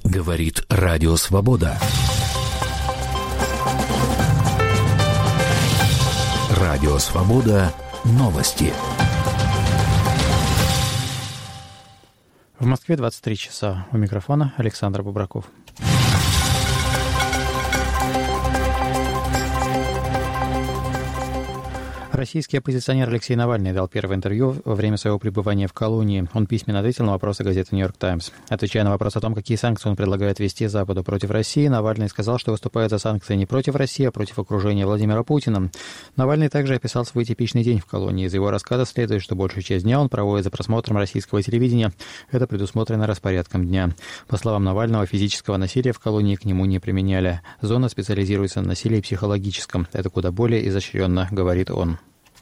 Говорит Радио Свобода. Радио Свобода. Новости. В Москве 23 часа. У микрофона Александр Бубраков. Российский оппозиционер Алексей Навальный дал первое интервью во время своего пребывания в колонии. Он письменно ответил на вопросы газеты «Нью-Йорк Таймс». Отвечая на вопрос о том, какие санкции он предлагает ввести Западу против России, Навальный сказал, что выступает за санкции не против России, а против окружения Владимира Путина. Навальный также описал свой типичный день в колонии. Из его рассказа следует, что большую часть дня он проводит за просмотром российского телевидения. Это предусмотрено распорядком дня. По словам Навального, физического насилия в колонии к нему не применяли. Зона специализируется на насилии психологическом. Это куда более изощренно, говорит он.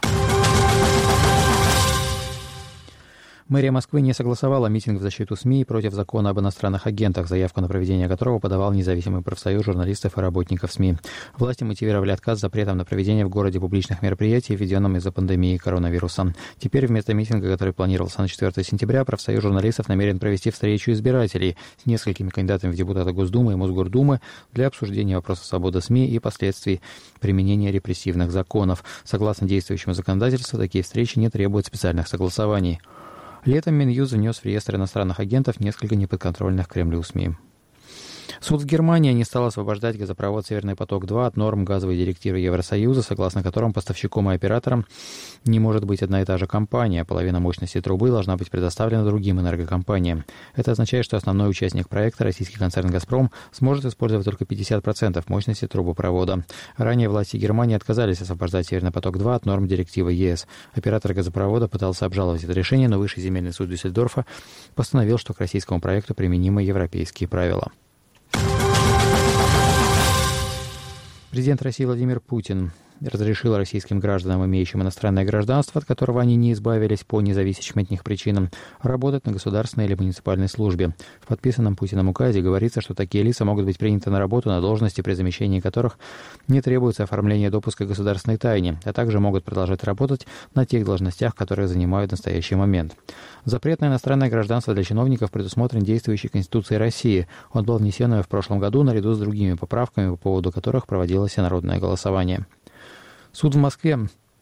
Мэрия Москвы не согласовала митинг в защиту СМИ против закона об иностранных агентах, заявку на проведение которого подавал независимый профсоюз журналистов и работников СМИ. Власти мотивировали отказ запретом на проведение в городе публичных мероприятий, введенным из-за пандемии коронавируса. Теперь вместо митинга, который планировался на 4 сентября, профсоюз журналистов намерен провести встречу избирателей с несколькими кандидатами в депутаты Госдумы и Мосгордумы для обсуждения вопроса свободы СМИ и последствий применения репрессивных законов. Согласно действующему законодательству, такие встречи не требуют специальных согласований. Летом Минюст внес в реестр иностранных агентов несколько неподконтрольных Кремлю СМИ. Суд в Германии не стал освобождать газопровод «Северный поток-2» от норм газовой директивы Евросоюза, согласно которым поставщиком и оператором не может быть одна и та же компания. Половина мощности трубы должна быть предоставлена другим энергокомпаниям. Это означает, что основной участник проекта, российский концерн «Газпром», сможет использовать только 50% мощности трубопровода. Ранее власти Германии отказались освобождать «Северный поток-2» от норм директивы ЕС. Оператор газопровода пытался обжаловать это решение, но Высший земельный суд Дюссельдорфа постановил, что к российскому проекту применимы европейские правила. Президент России Владимир Путин разрешил российским гражданам, имеющим иностранное гражданство, от которого они не избавились по независящим от них причинам, работать на государственной или муниципальной службе. В подписанном Путиным указе говорится, что такие лица могут быть приняты на работу на должности, при замещении которых не требуется оформление допуска к государственной тайне, а также могут продолжать работать на тех должностях, которые занимают в настоящий момент. Запрет на иностранное гражданство для чиновников предусмотрен действующей Конституцией России. Он был внесен в прошлом году наряду с другими поправками, по поводу которых проводилось всенародное голосование. Суд в Москве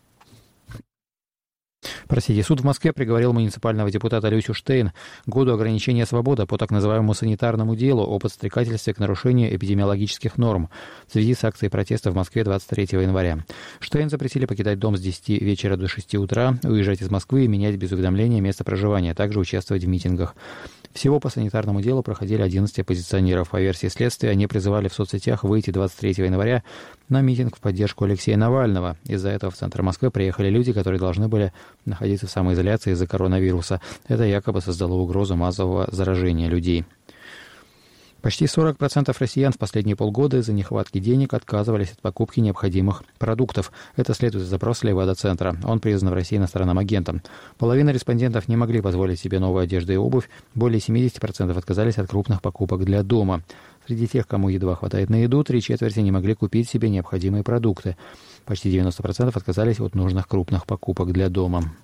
приговорил муниципального депутата Люсю Штейн к году ограничения свободы по так называемому санитарному делу о подстрекательстве к нарушению эпидемиологических норм в связи с акцией протеста в Москве 23 января. Штейн запретили покидать дом с 10 вечера до 6 утра, уезжать из Москвы и менять без уведомления место проживания, а также участвовать в митингах. Всего по санитарному делу проходили 11 оппозиционеров. По версии следствия, они призывали в соцсетях выйти 23 января на митинг в поддержку Алексея Навального. Из-за этого в центр Москвы приехали люди, которые должны были находиться в самоизоляции из-за коронавируса. Это якобы создало угрозу массового заражения людей. Почти 40% россиян в последние полгода из-за нехватки денег отказывались от покупки необходимых продуктов. Это следует из запроса Левада-центра. Он признан в России иностранным агентом. Половина респондентов не могли позволить себе новую одежду и обувь. Более 70% отказались от крупных покупок для дома. Среди тех, кому едва хватает на еду, 3/4 не могли купить себе необходимые продукты. Почти 90% отказались от нужных крупных покупок для дома.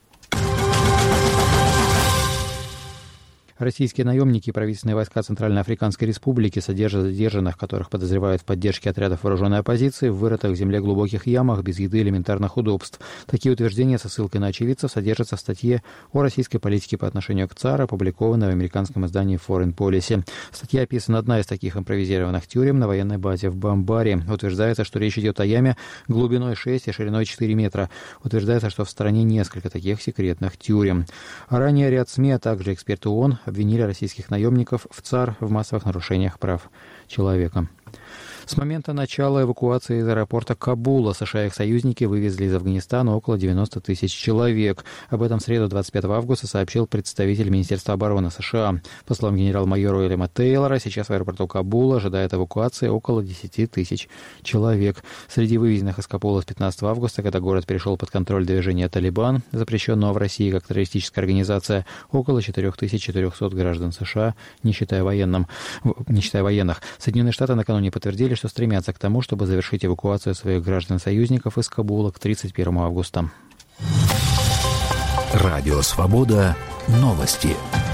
Российские наемники и правительственные войска Центральноафриканской Республики содержат задержанных, которых подозревают в поддержке отрядов вооруженной оппозиции, в вырытых в земле глубоких ямах без еды и элементарных удобств. Такие утверждения со ссылкой на очевидцев содержатся в статье о российской политике по отношению к ЦАР, опубликованной в американском издании Foreign Policy. В статье описана одна из таких импровизированных тюрем на военной базе в Бамбаре. Утверждается, что речь идет о яме глубиной 6 и шириной 4 метра. Утверждается, что в стране несколько таких секретных тюрем. Ранее ряд СМИ, а также эксперты ООН обвинили российских наемников в ЦАР в массовых нарушениях прав человека. С момента начала эвакуации из аэропорта Кабула США и их союзники вывезли из Афганистана около 90 тысяч человек. Об этом в среду 25 августа сообщил представитель Министерства обороны США. По словам генерал-майора Уильяма Тейлора, сейчас в аэропорту Кабула ожидает эвакуации около 10 тысяч человек. Среди вывезенных из Кабула с 15 августа, когда город перешел под контроль движения «Талибан», запрещенного в России как террористическая организация, около 4400 граждан США, не считая военных. Соединенные Штаты накануне подтвердили, что стремятся к тому, чтобы завершить эвакуацию своих граждан-союзников из Кабула к 31 августа. Радио «Свобода». Новости.